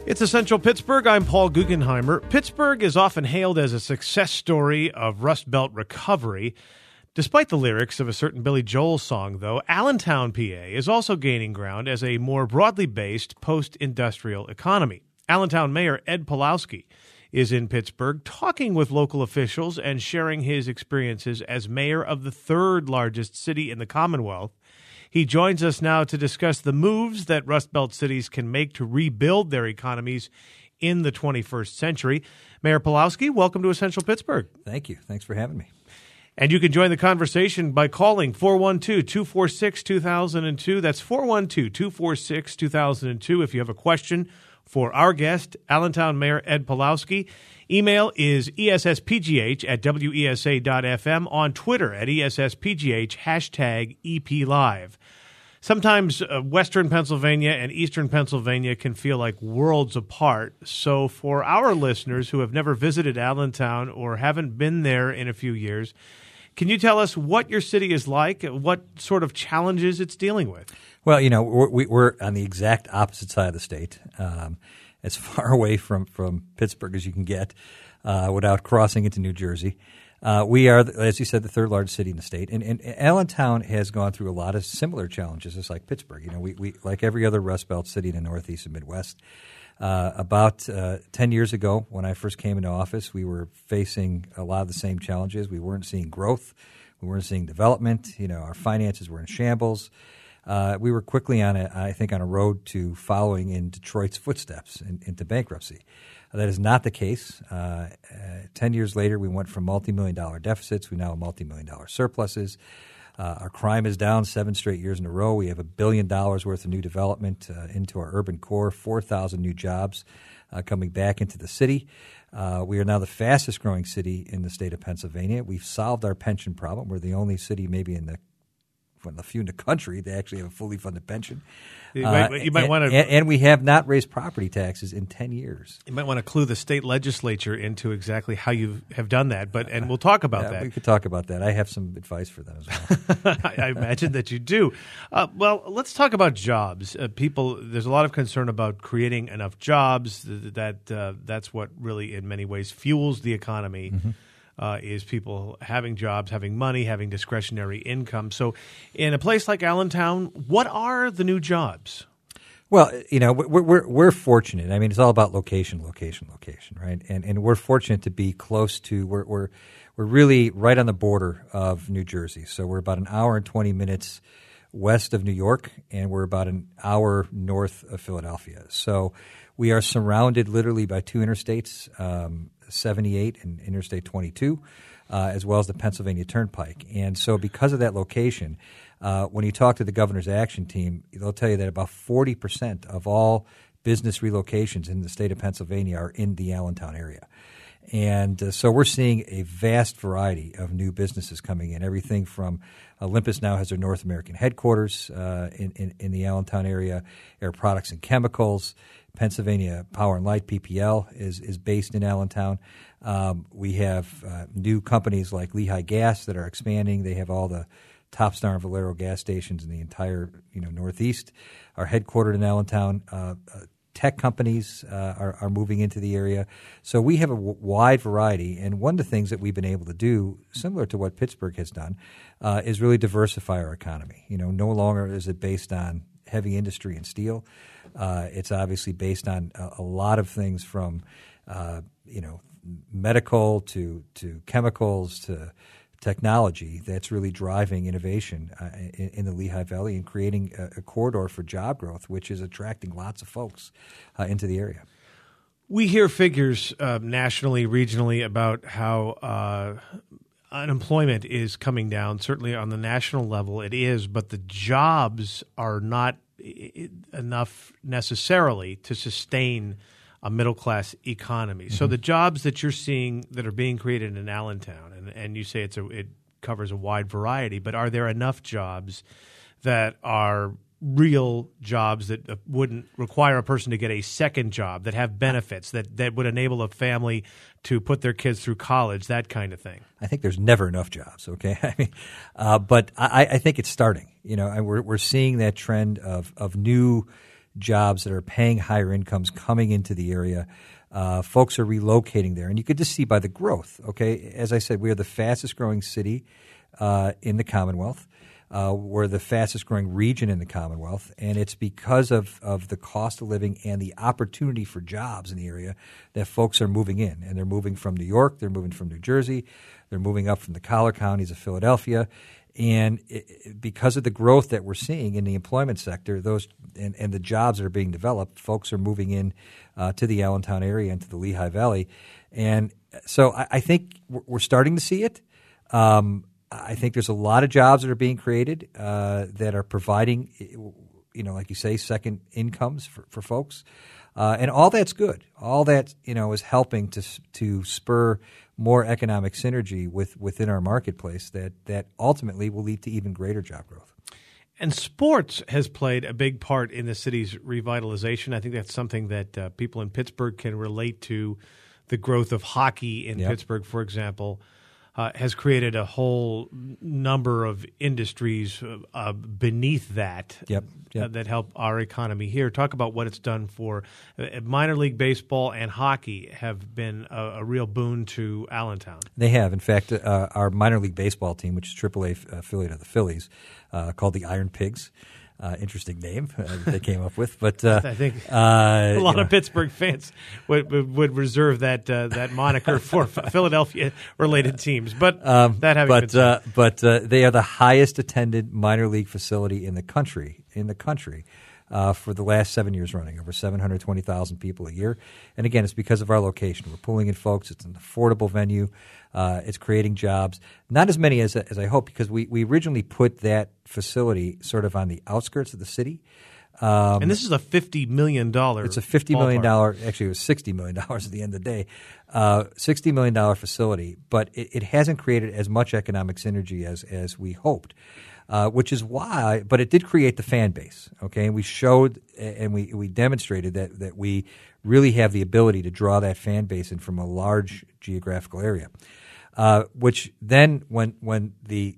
It's Essential Pittsburgh. I'm Paul Guggenheimer. Pittsburgh is often hailed as a success story of Rust Belt recovery. Despite the lyrics of a certain Billy Joel song, though, Allentown, PA is also gaining ground as a more broadly based post-industrial economy. Allentown Mayor Ed Pawlowski is in Pittsburgh talking with local officials and sharing his experiences as mayor of the third largest city in the Commonwealth. He joins us now to discuss the moves that Rust Belt cities can make to rebuild their economies in the 21st century. Mayor Pawlowski, welcome to Essential Pittsburgh. Thank you. Thanks for having me. And you can join the conversation by calling 412-246-2002. That's 412-246-2002 if you have a question for our guest, Allentown Mayor Ed Pawlowski. Email is esspgh@wesa.fm, on Twitter at esspgh, hashtag EPLive. Sometimes Western Pennsylvania and Eastern Pennsylvania can feel like worlds apart. So for our listeners who have never visited Allentown or haven't been there in a few years, can you tell us what your city is like, what sort of challenges it's dealing with? Well, you know, we're on the exact opposite side of the state, as far away from Pittsburgh as you can get without crossing into New Jersey. We are, as you said, the third largest city in the state, and Allentown has gone through a lot of similar challenges, just like Pittsburgh. You know, we like every other Rust Belt city in the Northeast and Midwest. About 10 years ago, when I first came into office, we were facing a lot of the same challenges. We weren't seeing growth. We weren't seeing development. You know, our finances were in shambles. We were quickly on a road to following in Detroit's footsteps into bankruptcy. That is not the case. 10 years later, we went from multi-million-dollar deficits. We now have multi-million-dollar surpluses. Our crime is down 7 straight years in a row. We have $1 billion worth of new development into our urban core, 4,000 new jobs coming back into the city. We are now the fastest-growing city in the state of Pennsylvania. We've solved our pension problem. We're the only city maybe in the few in the country that actually have a fully funded pension. You might want to, and we have not raised property taxes in 10 years. You might want to clue the state legislature into exactly how you have done that, and we'll talk about that. We could talk about that. I have some advice for them as well. I imagine that you do. Well, let's talk about jobs. There's a lot of concern about creating enough jobs. That's what really, in many ways, fuels the economy. Mm-hmm. Is people having jobs, having money, having discretionary income. So in a place like Allentown, what are the new jobs? Well, you know, we're fortunate. I mean, it's all about location, right? And we're fortunate to be close to, we're really right on the border of New Jersey. So we're about an hour and 20 minutes west of New York, and we're about an hour north of Philadelphia. So we are surrounded literally by two interstates, 78 and Interstate 22, as well as the Pennsylvania Turnpike. And so because of that location, when you talk to the governor's action team, they'll tell you that about 40% of all business relocations in the state of Pennsylvania are in the Allentown area. And so we're seeing a vast variety of new businesses coming in, everything from Olympus now has their North American headquarters in the Allentown area, Air Products and Chemicals, Pennsylvania Power and Light, PPL, is based in Allentown. We have new companies like Lehigh Gas that are expanding. They have all the Top Star and Valero gas stations in the entire Northeast are headquartered in Allentown. Tech companies are moving into the area. So we have a wide variety. And one of the things that we've been able to do, similar to what Pittsburgh has done, is really diversify our economy. You know, no longer is it based on heavy industry and steel. It's obviously based on a lot of things from, medical to chemicals to technology that's really driving innovation in the Lehigh Valley and creating a corridor for job growth, which is attracting lots of folks into the area. We hear figures nationally, regionally about how unemployment is coming down. Certainly on the national level it is, but the jobs are not enough necessarily to sustain a middle-class economy. Mm-hmm. So the jobs that you're seeing that are being created in Allentown, and you say it covers a wide variety, but are there enough jobs that are real jobs that wouldn't require a person to get a second job, that have benefits, that would enable a family to put their kids through college, that kind of thing? I think there's never enough jobs, okay? I mean, but I think it's starting. You know, and we're seeing that trend of new jobs that are paying higher incomes coming into the area. Folks are relocating there, and you could just see by the growth. Okay, as I said, we are the fastest growing city in the Commonwealth. We're the fastest growing region in the Commonwealth, and it's because of the cost of living and the opportunity for jobs in the area that folks are moving in. And they're moving from New York, they're moving from New Jersey, they're moving up from the collar counties of Philadelphia. And because of the growth that we're seeing in the employment sector, those and the jobs that are being developed, folks are moving in to the Allentown area and to the Lehigh Valley. And so I think we're starting to see it. I think there's a lot of jobs that are being created that are providing, like you say, second incomes for folks. And all that's good. All that, is helping to spur more economic synergy within our marketplace that ultimately will lead to even greater job growth. And sports has played a big part in the city's revitalization. I think that's something that people in Pittsburgh can relate to. The growth of hockey in Pittsburgh, for example, has created a whole number of industries beneath that that help our economy here. Talk about what it's done for minor league baseball and hockey have been a real boon to Allentown. They have. In fact, our minor league baseball team, which is AAA affiliate of the Phillies, called the Iron Pigs. Interesting name that they came up with, but I think a lot of Pittsburgh fans would reserve that moniker for Philadelphia-related teams. But that having been said, but they are the highest attended minor league facility in the country. For the last 7 years running, over 720,000 people a year. And again, it's because of our location. We're pulling in folks. It's an affordable venue. It's creating jobs. Not as many as I hope, because we originally put that facility sort of on the outskirts of the city. And this is a $50 million It's a $50 million – actually, it was $60 million at the end of the day. $60 million facility, but it hasn't created as much economic synergy as we hoped. Which is why, but it did create the fan base, okay? And we showed and we demonstrated that we really have the ability to draw that fan base in from a large geographical area. Which then, when the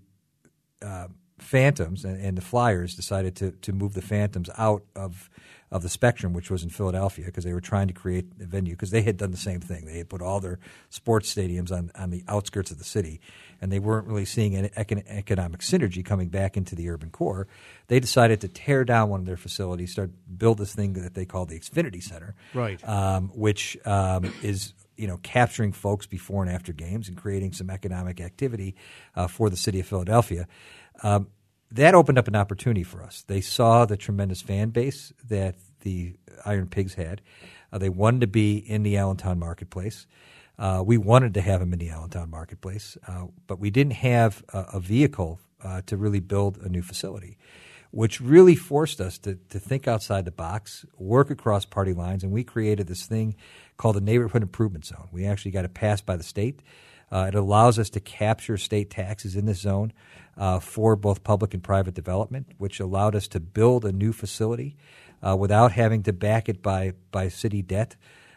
Phantoms and the Flyers decided to move the Phantoms out of the Spectrum, which was in Philadelphia, because they were trying to create a venue, because they had done the same thing. They had put all their sports stadiums on the outskirts of the city, and they weren't really seeing an economic synergy coming back into the urban core. They decided to tear down one of their facilities, build this thing that they call the Xfinity Center, right? Which is capturing folks before and after games and creating some economic activity for the city of Philadelphia. That opened up an opportunity for us. They saw the tremendous fan base that the Iron Pigs had. They wanted to be in the Allentown marketplace. We wanted to have them in the Allentown marketplace, but we didn't have a vehicle to really build a new facility, which really forced us to think outside the box, work across party lines, and we created this thing called the Neighborhood Improvement Zone. We actually got it passed by the state. It allows us to capture state taxes in this zone for both public and private development, which allowed us to build a new facility without having to back it by city debt,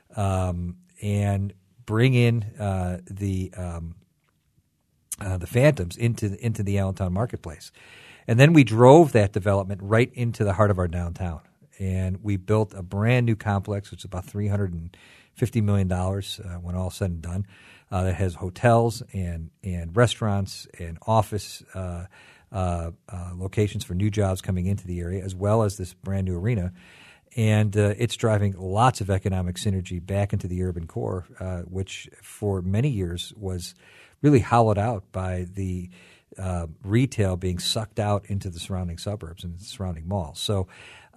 and bring in the Phantoms into the Allentown marketplace. And then we drove that development right into the heart of our downtown, and we built a brand new complex, which is about $350 million when all said and done. That has hotels and restaurants and office locations for new jobs coming into the area, as well as this brand new arena. And it's driving lots of economic synergy back into the urban core, which for many years was really hollowed out by the retail being sucked out into the surrounding suburbs and the surrounding malls. So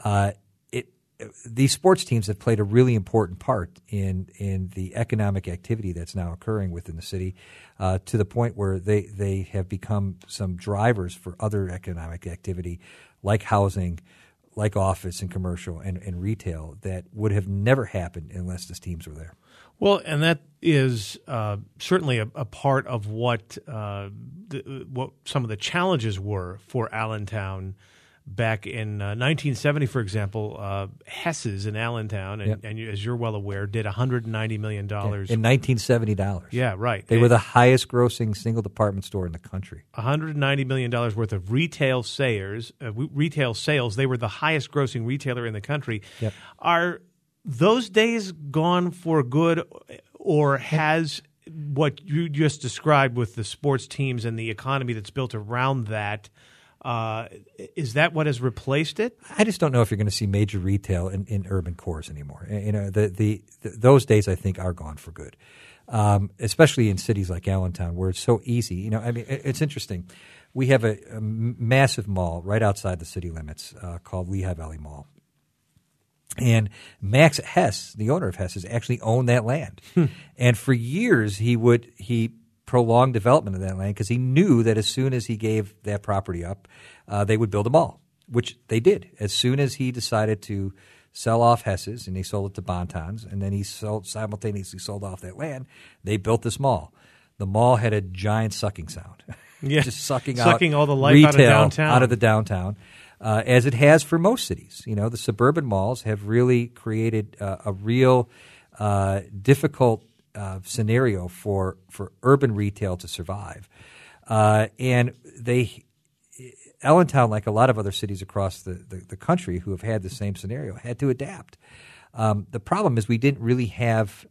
these sports teams have played a really important part in the economic activity that's now occurring within the city, to the point where they have become some drivers for other economic activity like housing, like office and commercial and retail that would have never happened unless these teams were there. Well, and that is certainly a part of what some of the challenges were for Allentown back in 1970, for example, Hess's in Allentown, and, Yep. and as you're well aware, did $190 million. In $1970. Yeah, right. They were the highest grossing single department store in the country. $190 million worth of retail sales. They were the highest grossing retailer in the country. Yep. Are those days gone for good, or has what you just described with the sports teams and the economy that's built around that, is that what has replaced it? I just don't know if you're going to see major retail in urban cores anymore. You know, those days I think are gone for good, especially in cities like Allentown where it's so easy. You know, I mean, it's interesting. We have a massive mall right outside the city limits called Lehigh Valley Mall. And Max Hess, the owner of Hess's, actually owned that land. And for years he prolonged development of that land because he knew that as soon as he gave that property up, they would build a mall, which they did. As soon as he decided to sell off Hess's, and he sold it to Bonton's, and then he simultaneously sold off that land, they built this mall. The mall had a giant sucking sound, Yeah. just sucking all the life retail out of the downtown. As it has for most cities. You know, the suburban malls have really created a real difficult scenario for urban retail to survive. And Allentown, like a lot of other cities across the country who have had the same scenario, had to adapt. The problem is we didn't really have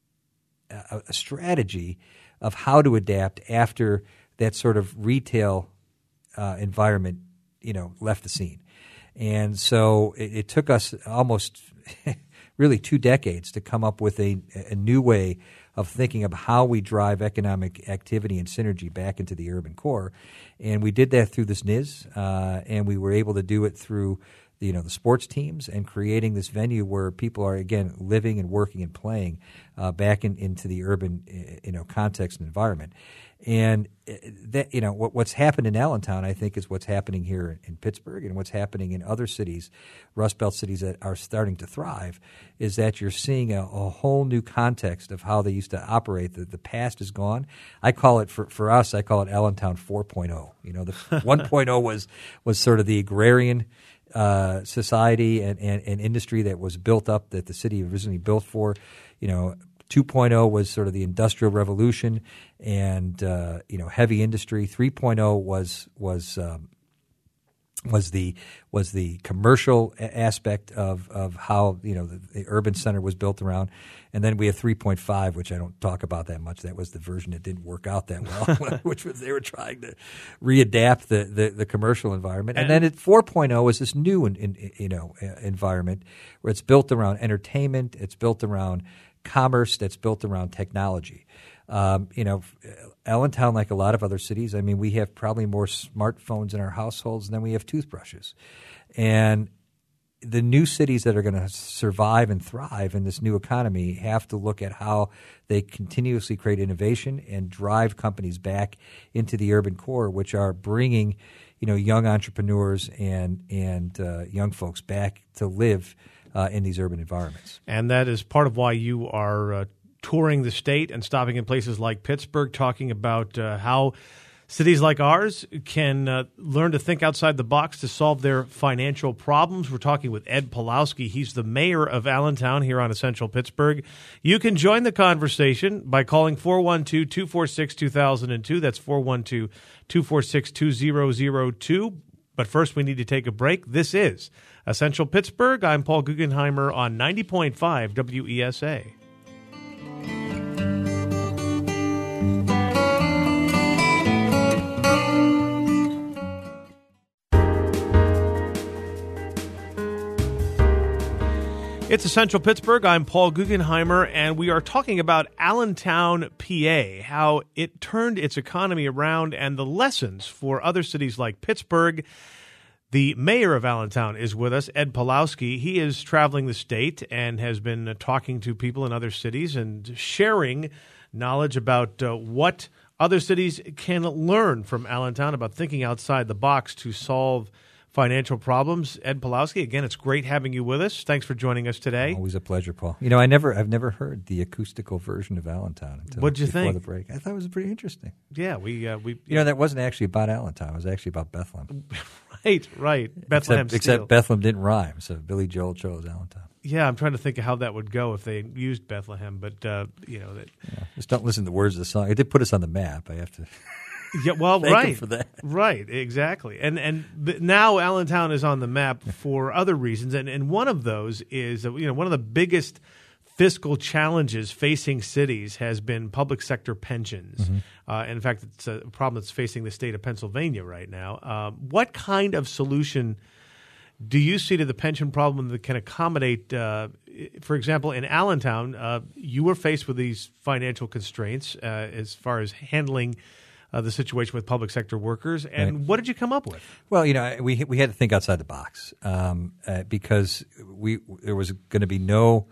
a strategy of how to adapt after that sort of retail environment left the scene. And so it took us almost really 2 decades to come up with a new way of thinking of how we drive economic activity and synergy back into the urban core. And we did that through this NIS, and we were able to do it through the sports teams and creating this venue where people are, again, living and working and playing back into the urban context and environment. And that what's happened in Allentown, I think, is what's happening here in Pittsburgh and what's happening in other cities, Rust Belt cities that are starting to thrive, is that you're seeing a whole new context of how they used to operate. The past is gone. I call it, for us, I call it Allentown 4.0. The 1.0 was sort of the agrarian society and industry that was built up that the city originally built for. 2.0 was sort of the industrial revolution and heavy industry. 3.0 was the commercial aspect of how the urban center was built around, and then we have 3.5, which I don't talk about that much. That was the version that didn't work out that well, which was they were trying to readapt the commercial environment, and then at 4.0 is this new environment where it's built around entertainment, it's built around commerce, that's built around technology. Allentown, like a lot of other cities, I mean, we have probably more smartphones in our households than we have toothbrushes. And the new cities that are going to survive and thrive in this new economy have to look at how they continuously create innovation and drive companies back into the urban core, which are bringing, young entrepreneurs and young folks back to live in these urban environments. And that is part of why you are touring the state and stopping in places like Pittsburgh, talking about how cities like ours can learn to think outside the box to solve their financial problems. We're talking with Ed Pawlowski. He's the mayor of Allentown here on Essential Pittsburgh. You can join the conversation by calling 412-246-2002. That's 412-246-2002. But first, we need to take a break. This is Essential Pittsburgh. I'm Paul Guggenheimer on 90.5 WESA. It's Essential Pittsburgh. I'm Paul Guggenheimer, and we are talking about Allentown, PA, how it turned its economy around and the lessons for other cities like Pittsburgh. The mayor of Allentown is with us, Ed Pawlowski. He is traveling the state and has been talking to people in other cities and sharing knowledge about what other cities can learn from Allentown about thinking outside the box to solve financial problems. Ed Pawlowski, again, it's great having you with us. Thanks for joining us today. Always a pleasure, Paul. I've never heard the acoustical version of Allentown until What'd you before think? The break. I thought it was pretty interesting. Yeah, we that wasn't actually about Allentown. It was actually about Bethlehem. Right. Bethlehem Steel. Except Bethlehem didn't rhyme, so Billy Joel chose Allentown. Yeah, I'm trying to think of how that would go if they used Bethlehem, but Just don't listen to the words of the song. It did put us on the map. I have to. Yeah, well, Thank right him for that. Right, exactly, but now Allentown is on the map for other reasons, and one of those is one of the biggest fiscal challenges facing cities has been public sector pensions. Mm-hmm. And in fact, it's a problem that's facing the state of Pennsylvania right now. What kind of solution do you see to the pension problem that can accommodate, for example, in Allentown, you were faced with these financial constraints as far as handling the situation with public sector workers, and Right. What did you come up with? Well, we had to think outside the box because there was going to be no,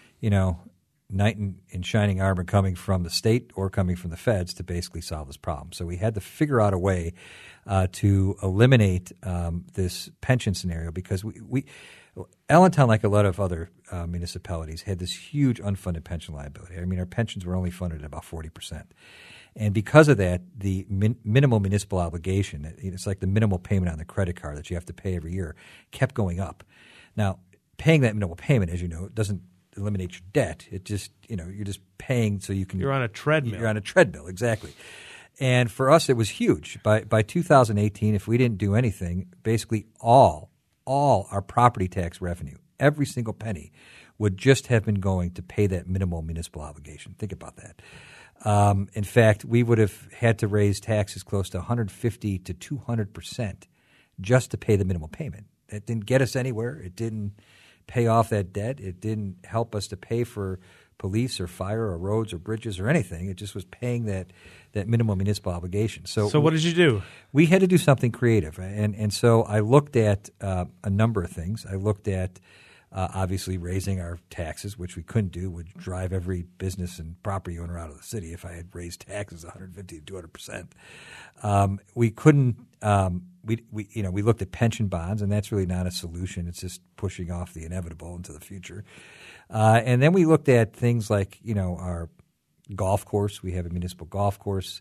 knight in shining armor coming from the state or coming from the feds to basically solve this problem. So we had to figure out a way to eliminate this pension scenario because we Allentown, like a lot of other municipalities, had this huge unfunded pension liability. I mean, our pensions were only funded at about 40%. And because of that, the minimal municipal obligation, it's like the minimal payment on the credit card that you have to pay every year, kept going up. Now, paying that minimal payment, as you know, doesn't eliminate your debt. It just, you're just paying so you can. You're on a treadmill. You're on a treadmill, exactly. And for us, it was huge. By 2018, if we didn't do anything, basically all our property tax revenue, every single penny, would just have been going to pay that minimal municipal obligation. Think about that. In fact, we would have had to raise taxes close to 150 to 200% just to pay the minimal payment. That didn't get us anywhere. It didn't pay off that debt. It didn't help us to pay for police or fire or roads or bridges or anything. It just was paying that minimum municipal obligation. So what did you do? We had to do something creative. And so I looked at a number of things. I looked at obviously raising our taxes, which we couldn't do, would drive every business and property owner out of the city if I had raised taxes 150 to 200%. We couldn't. We looked at pension bonds, and that's really not a solution. It's just pushing off the inevitable into the future. And then we looked at things like our golf course. We have a municipal golf course.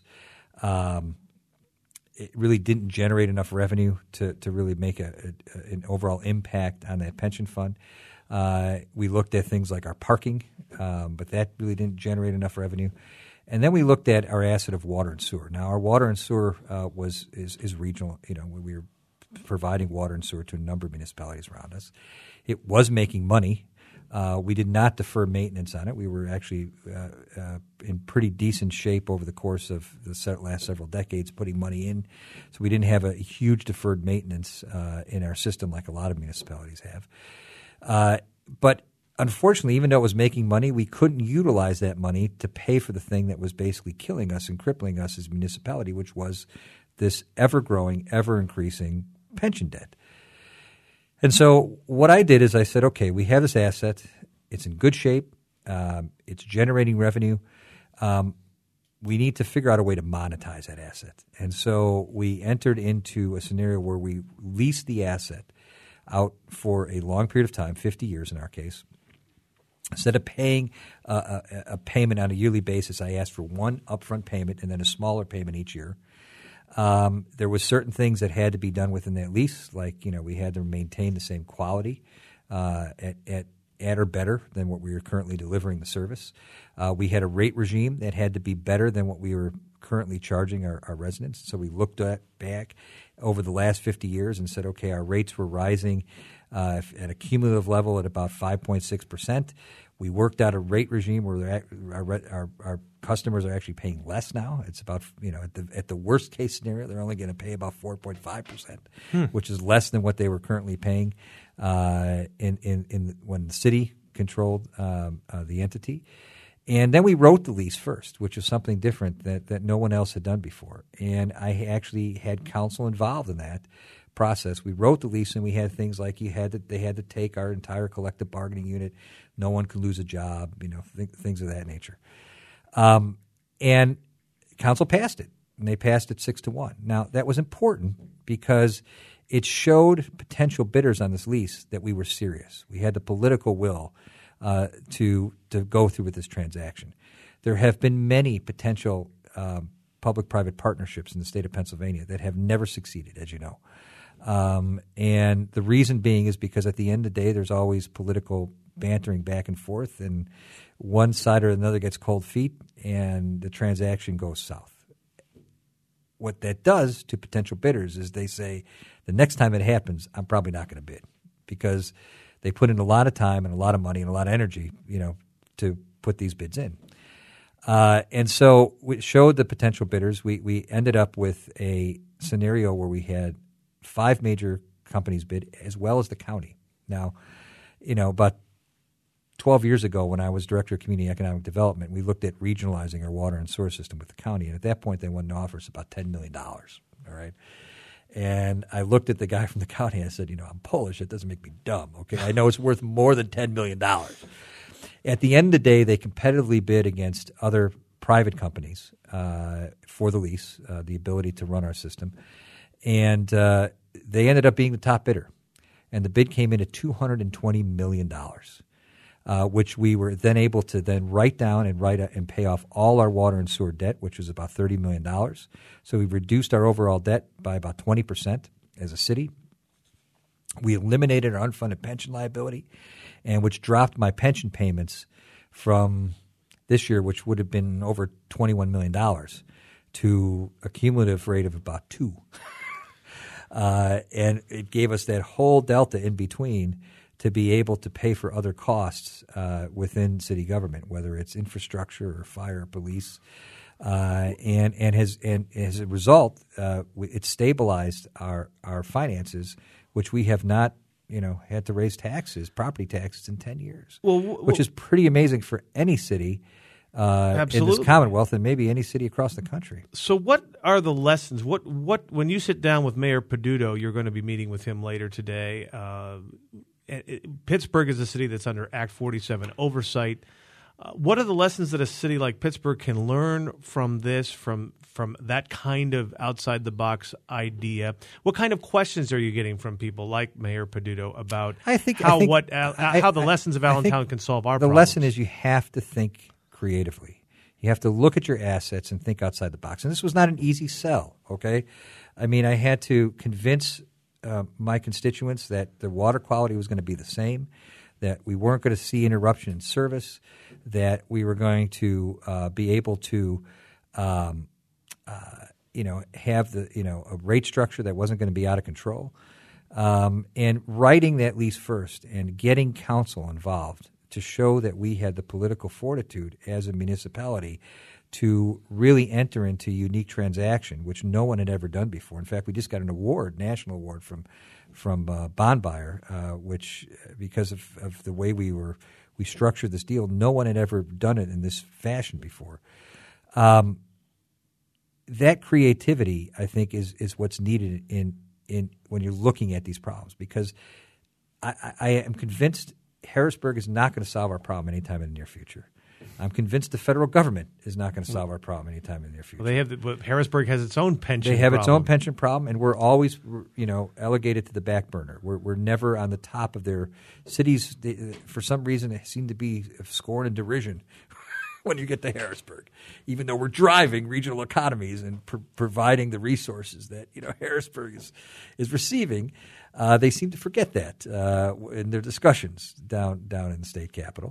It really didn't generate enough revenue to really make an overall impact on that pension fund. We looked at things like our parking, but that really didn't generate enough revenue. And then we looked at our asset of water and sewer. Now, our water and sewer is regional. We were providing water and sewer to a number of municipalities around us. It was making money. We did not defer maintenance on it. We were actually in pretty decent shape over the course of the last several decades, putting money in. So we didn't have a huge deferred maintenance in our system like a lot of municipalities have. But unfortunately, even though it was making money, we couldn't utilize that money to pay for the thing that was basically killing us and crippling us as a municipality, which was this ever-growing, ever-increasing pension debt. And so what I did is I said, okay, we have this asset. It's in good shape. It's generating revenue. We need to figure out a way to monetize that asset. And so we entered into a scenario where we leased the asset out for a long period of time, 50 years in our case. Instead of paying a payment on a yearly basis, I asked for one upfront payment and then a smaller payment each year. There was certain things that had to be done within that lease, like we had to maintain the same quality at or better than what we were currently delivering the service. We had a rate regime that had to be better than what we were currently charging our residents. So we looked back over the last 50 years and said, okay, our rates were rising at a cumulative level at about 5.6%. We worked out a rate regime where our customers are actually paying less now. It's about at the worst case scenario, they're only going to pay about 4.5%, which is less than what they were currently paying when the city controlled the entity. And then we wrote the lease first, which is something different that no one else had done before. And I actually had counsel involved in that process. We wrote the lease, and we had things like they had to take our entire collective bargaining unit. No one could lose a job, things of that nature. And council passed it, and they passed it 6-1. Now, that was important because it showed potential bidders on this lease that we were serious. We had the political will to go through with this transaction. There have been many potential public-private partnerships in the state of Pennsylvania that have never succeeded, as you know. And the reason being is because at the end of the day, there's always political bantering back and forth, and one side or another gets cold feet, and the transaction goes south. What that does to potential bidders is they say, the next time it happens, I'm probably not going to bid, because they put in a lot of time and a lot of money and a lot of energy, to put these bids in. And so we showed the potential bidders. We ended up with a scenario where we had 5 major companies bid, as well as the county. Now, about 12 years ago, when I was Director of Community Economic Development, we looked at regionalizing our water and sewer system with the county. And at that point, they wanted to offer us about $10 million. All right. And I looked at the guy from the county and I said, I'm Polish. It doesn't make me dumb. Okay. I know it's worth more than $10 million. At the end of the day, they competitively bid against other private companies for the lease, the ability to run our system. And they ended up being the top bidder. And the bid came in at $220 million, which we were then able to then write down and pay off all our water and sewer debt, which was about $30 million. So we reduced our overall debt by about 20% as a city. We eliminated our unfunded pension liability, and which dropped my pension payments from this year, which would have been over $21 million, to a cumulative rate of about 2. And it gave us that whole delta in between to be able to pay for other costs within city government, whether it's infrastructure or fire or police. And as a result, it stabilized our finances, which we have not had to raise property taxes in 10 years, which is pretty amazing for any city in this Commonwealth, and maybe any city across the country. So what are the lessons? What when you sit down with Mayor Peduto, you're going to be meeting with him later today. Pittsburgh is a city that's under Act 47 oversight. What are the lessons that a city like Pittsburgh can learn from this, from that kind of outside-the-box idea? What kind of questions are you getting from people like Mayor Peduto about how the lessons of Allentown can solve our problems? The lesson is you have to think creatively. You have to look at your assets and think outside the box. And this was not an easy sell, okay? I mean, I had to convince my constituents that the water quality was going to be the same, that we weren't going to see interruption in service, that we were going to be able to, have a rate structure that wasn't going to be out of control, and writing that lease first and getting council involved to show that we had the political fortitude as a municipality to really enter into a unique transaction, which no one had ever done before. In fact, we just got an award, national award from Bond Buyer, which because of the way we structured this deal, no one had ever done it in this fashion before. That creativity, I think, is what's needed in when you're looking at these problems, because I am convinced Harrisburg is not going to solve our problem anytime in the near future. I'm convinced the federal government is not going to solve our problem anytime in the near future. Well, Harrisburg has its own pension problem. They have its own pension problem, and we're always, relegated to the back burner. We're never on the top of their cities. For some reason, they seem to be scorn and derision when you get to Harrisburg, even though we're driving regional economies and providing the resources that Harrisburg is receiving. They seem to forget that in their discussions down in the state capitol.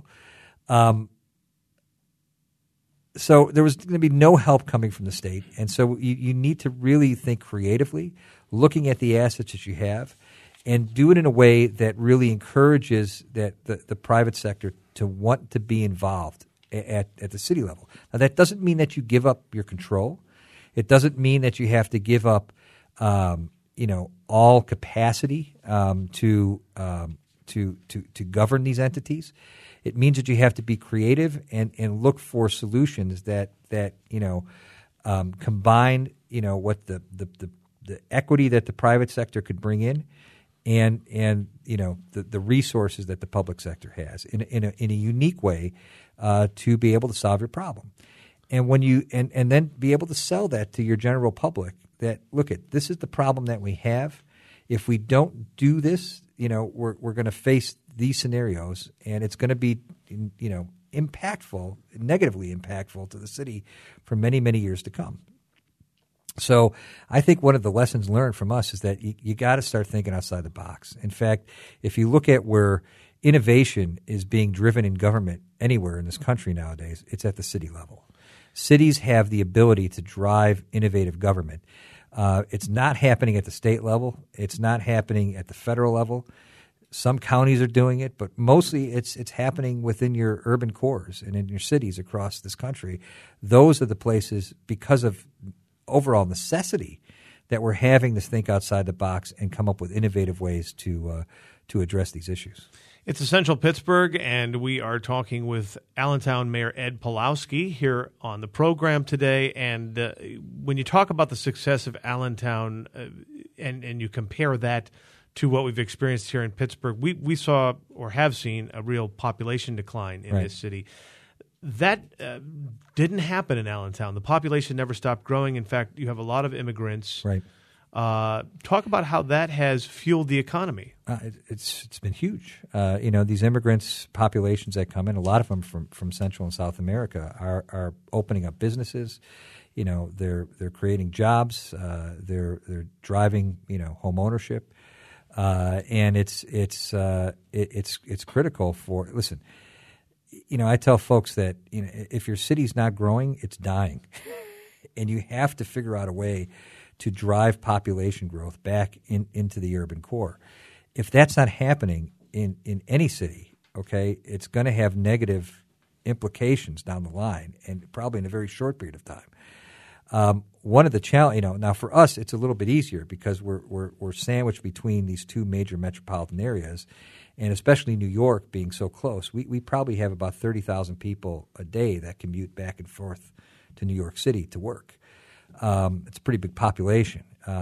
So there was going to be no help coming from the state, and so you need to really think creatively, looking at the assets that you have, and do it in a way that really encourages that the private sector to want to be involved at the city level. Now, that doesn't mean that you give up your control. It doesn't mean that you have to give up, all capacity to govern these entities. It means that you have to be creative and look for solutions that combine what the equity that the private sector could bring in and the resources that the public sector has in a unique way to be able to solve your problem. And when you and then be able to sell that to your general public, that this is the problem that we have. If we don't do this, we're going to face these scenarios, and it's going to be, negatively impactful to the city for many, many years to come. So I think one of the lessons learned from us is that you got to start thinking outside the box. In fact, if you look at where innovation is being driven in government anywhere in this country nowadays, it's at the city level. Cities have the ability to drive innovative government. It's not happening at the state level. It's not happening at the federal level. Some counties are doing it, but mostly it's happening within your urban cores and in your cities across this country. Those are the places, because of overall necessity, that we're having to think outside the box and come up with innovative ways to address these issues. It's Essential Pittsburgh, and we are talking with Allentown Mayor Ed Pawlowski here on the program today. And when you talk about the success of Allentown and you compare that to what we've experienced here in Pittsburgh, we saw or have seen a real population decline in this city. That didn't happen in Allentown. The population never stopped growing. In fact, you have a lot of immigrants. Right. Talk about how that has fueled the economy. It's been huge. These immigrants, populations that come in, a lot of them from Central and South America, are opening up businesses. They're creating jobs. They're driving home ownership, and it's critical for. Listen, I tell folks that if your city's not growing, it's dying, and you have to figure out a way to drive population growth back into the urban core. If that's not happening in any city, okay, it's going to have negative implications down the line, and probably in a very short period of time. One of the challenges, now for us, it's a little bit easier because we're sandwiched between these two major metropolitan areas, and especially New York being so close. We probably have about 30,000 people a day that commute back and forth to New York City to work. It's a pretty big population,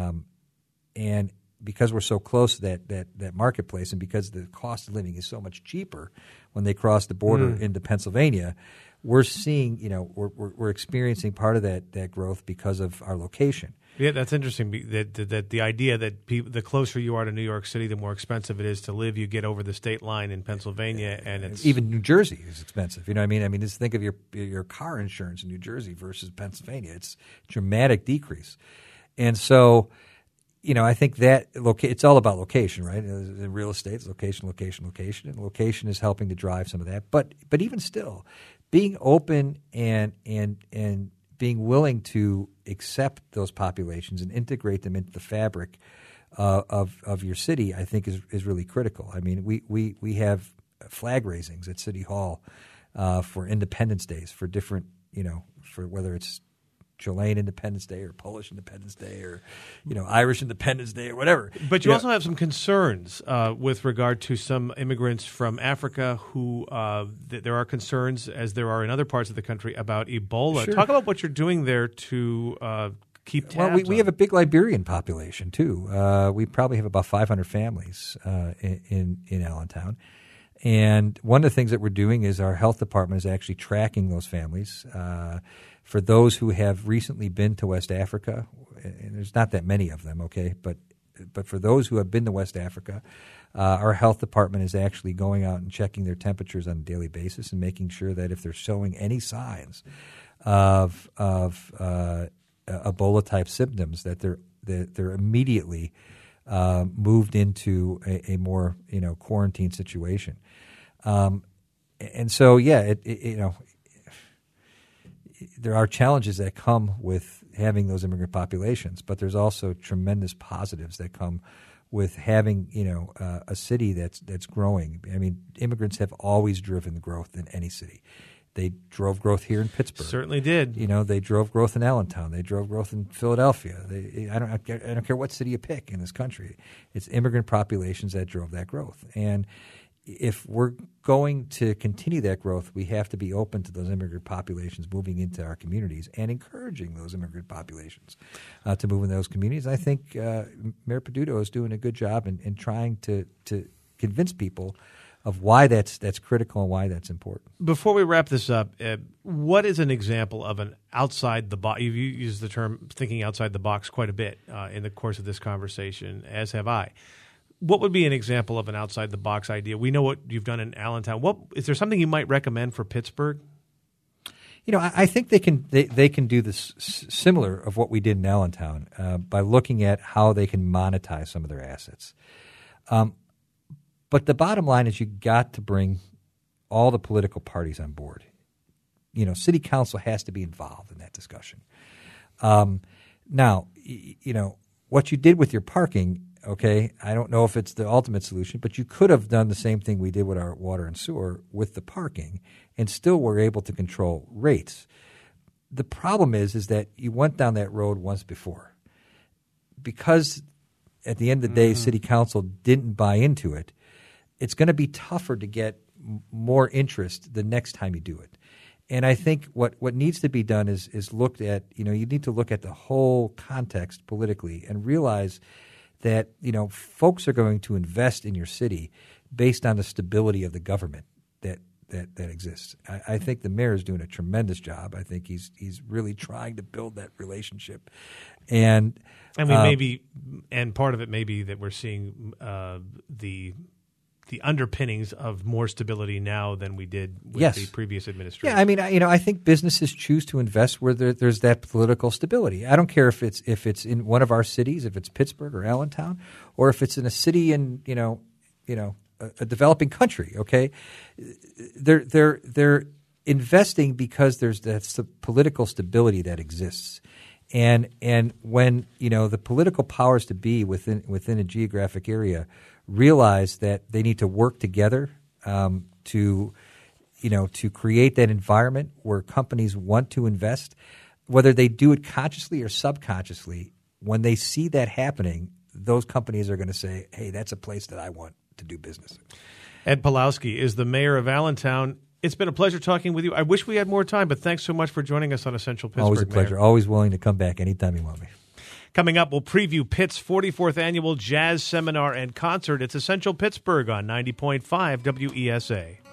and because we're so close to that marketplace, and because the cost of living is so much cheaper when they cross the border into Pennsylvania, we're seeing, we're experiencing part of that growth because of our location. Yeah, that's interesting. That the idea that the closer you are to New York City, the more expensive it is to live. You get over the state line in Pennsylvania, and it's even New Jersey is expensive. You know what I mean? I mean, just think of your car insurance in New Jersey versus Pennsylvania. It's a dramatic decrease, and so I think that it's all about location, right? In real estate, it's location, and location is helping to drive some of that. But even still, being open and being willing to accept those populations and integrate them into the fabric of your city, I think is really critical. I mean, we have flag raisings at City Hall for Independence Days for different, for whether it's Chilean Independence Day or Polish Independence Day or Irish Independence Day or whatever. But you also have some concerns with regard to some immigrants from Africa who there are concerns, as there are in other parts of the country, about Ebola. Sure. Talk about what you're doing there to keep tabs Well, we have a big Liberian population too. We probably have about 500 families in Allentown. And one of the things that we're doing is our health department is actually tracking those families. For those who have recently been to West Africa, and there's not that many of them, okay, but for those who have been to West Africa, our health department is actually going out and checking their temperatures on a daily basis and making sure that if they're showing any signs of Ebola-type symptoms, that they're immediately moved into a more quarantine situation. And so, there are challenges that come with having those immigrant populations, but there's also tremendous positives that come with having a city that's growing. I mean, immigrants have always driven growth in any city. They drove growth here in Pittsburgh. Certainly did. They drove growth in Allentown. They drove growth in Philadelphia. I don't care what city you pick in this country. It's immigrant populations that drove that growth. And if we're going to continue that growth, we have to be open to those immigrant populations moving into our communities and encouraging those immigrant populations to move in those communities. I think Mayor Peduto is doing a good job in trying to convince people of why that's critical and why that's important. Before we wrap this up, what is an example of an outside the box? You've used the term thinking outside the box quite a bit in the course of this conversation, as have I. What would be an example of an outside the box idea? We know what you've done in Allentown. Is there something you might recommend for Pittsburgh? I think they can do this similar of what we did in Allentown by looking at how they can monetize some of their assets. But the bottom line is you got to bring all the political parties on board. City council has to be involved in that discussion. Now, what you did with your parking, okay, I don't know if it's the ultimate solution, but you could have done the same thing we did with our water and sewer with the parking and still were able to control rates. The problem is that you went down that road once before. Because at the end of the day, City Council didn't buy into it, it's going to be tougher to get more interest the next time you do it. And I think what needs to be done is looked at, you need to look at the whole context politically and realize that, folks are going to invest in your city based on the stability of the government that exists. I think the mayor is doing a tremendous job. I think he's really trying to build that relationship. And part of it may be that we're seeing the underpinnings of more stability now than we did with the previous administration. Yeah, I think businesses choose to invest where there's that political stability. I don't care if it's in one of our cities, if it's Pittsburgh or Allentown, or if it's in a city in a developing country. Okay, they're investing because there's that political stability that exists. And when the political powers to be within a geographic area realize that they need to work together to create that environment where companies want to invest, whether they do it consciously or subconsciously, when they see that happening, those companies are going to say, hey, that's a place that I want to do business. Ed Pawlowski is the mayor of Allentown. It's been a pleasure talking with you. I wish we had more time, but thanks so much for joining us on Essential Pittsburgh. Always a pleasure. Mayor. Always willing to come back anytime you want me. Coming up, we'll preview Pitt's 44th Annual Jazz Seminar and Concert. It's Essential Pittsburgh on 90.5 WESA.